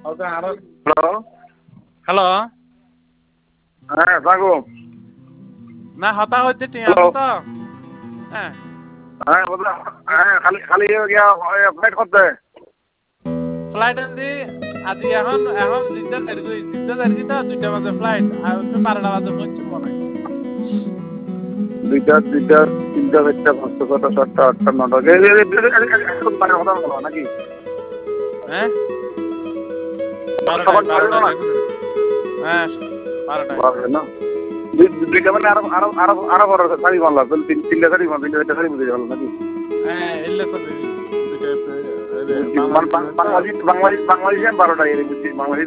hello hello হ্যাঁ থাকো না হতা হচ্ছে ঠিক হ্যালো আছে তো হ্যাঁ হ্যাঁ বললাম হ্যাঁ খালি খালি গিয়া ফ্লাইট করতে ফ্লাইট আনছি আজি এখন এখন জিদ্দা তারিখ তো 2টা বাজে ফ্লাইট আর 12টা বাজে পৌঁছছি মনে হয় দুইটা তিনটা চারটা পাঁচটা ছটা সাতটা আটটা নটা মানে কথা বলো নাকি হ্যাঁ 12টা সকাল 12টা না হ্যাঁ 12টা বাজে না দুইটা মানে আরো আরো আরো আরো বড় শাড়ি মারলা তিনটা শাড়ি মারলা তিনটা শাড়ি বুঝে গেল নাকি হ্যাঁ এলে তো দুইটা বাংলাদেশ 12টা এর বুঝছি বাংলাদেশ